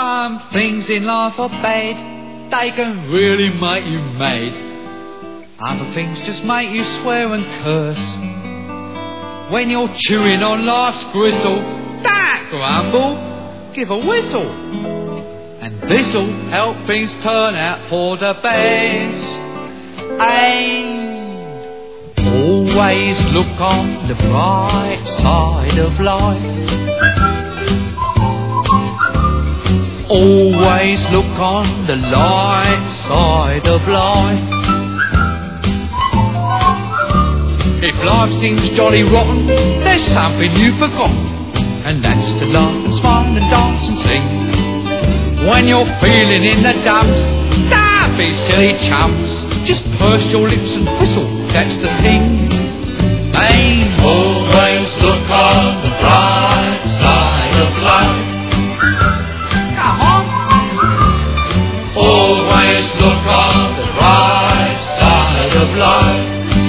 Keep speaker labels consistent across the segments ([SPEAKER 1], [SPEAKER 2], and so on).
[SPEAKER 1] Some things in life are bad, they can really make you mad. Other things just make you swear and curse. When you're chewing on life's gristle, don't grumble, give a whistle. And this'll help things turn out for the best. And always look on the bright side of life. Always look on the light side of life. If life seems jolly rotten, there's something you've forgotten, and that's to laugh and smile and dance and sing. When you're feeling in the dumps, don't be silly chumps. Just purse your lips and whistle, that's the thing. Hey,
[SPEAKER 2] always look on the bright side of life.
[SPEAKER 1] Come on.
[SPEAKER 2] Always look on the bright side of life.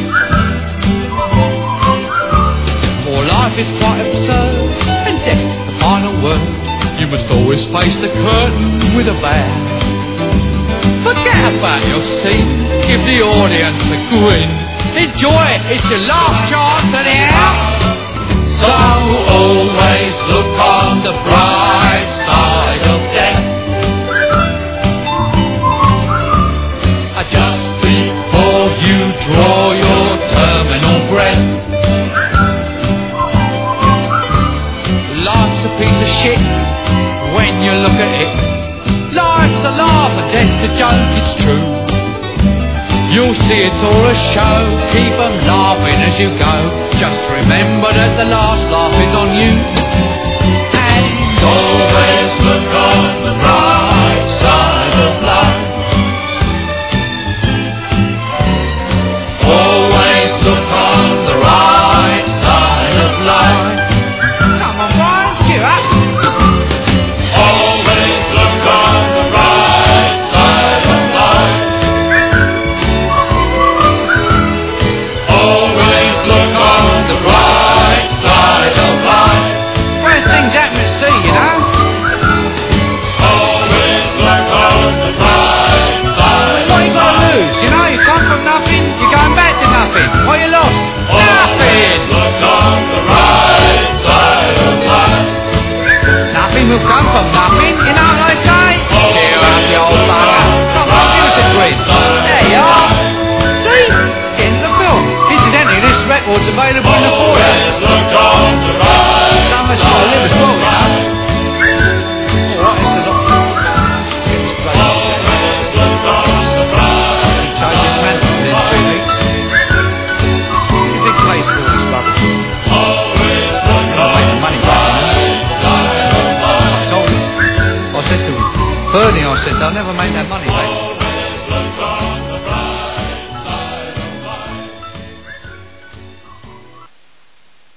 [SPEAKER 1] For life is quite absurd, and death's the final word. You must always face the curtain with a bow. Forget about your scene, give the audience a grin. Enjoy it, it's your last chance anyhow.
[SPEAKER 2] So always look on the bright side of death. Just before you draw your terminal breath.
[SPEAKER 1] Life's a piece of shit when you look at it. Life's a laugh and death's a joke, it's true. You'll see it's all a show, keep 'em laughing as you go. Just remember that the last laugh is on you. And
[SPEAKER 2] always look on the bright side of life. Always look on the right side of life.
[SPEAKER 1] come on, Brian, get up.
[SPEAKER 2] Always look on the right side of life. Always look on the right side of life.
[SPEAKER 1] Worst things happen at sea, you know.
[SPEAKER 2] Always look on the right side
[SPEAKER 1] What
[SPEAKER 2] of
[SPEAKER 1] you got to
[SPEAKER 2] life.
[SPEAKER 1] lose? You know, you come from nothing, you're going back to nothing. What you lost?
[SPEAKER 2] Always
[SPEAKER 1] Nothing.
[SPEAKER 2] look on the right side of life.
[SPEAKER 1] Nothing will come from nothing, you know what I say? Cheer up, you old bugger. Come on, give us a quiz. There you are. See? Getting the film. Incidentally, this record's available in the foyer.
[SPEAKER 2] Always look on the right
[SPEAKER 1] Someone's got to live as well, you know.
[SPEAKER 2] side.
[SPEAKER 1] Alright, it's a lot. It's great.
[SPEAKER 2] Always look on the right
[SPEAKER 1] So this man within 3 weeks. You big place for all this rubbish.
[SPEAKER 2] Always look
[SPEAKER 1] Make
[SPEAKER 2] on
[SPEAKER 1] the money
[SPEAKER 2] the
[SPEAKER 1] back.
[SPEAKER 2] right side of life.
[SPEAKER 1] I told him. I said to him, Bernie, I said, they'll never make that money back.
[SPEAKER 2] Always look on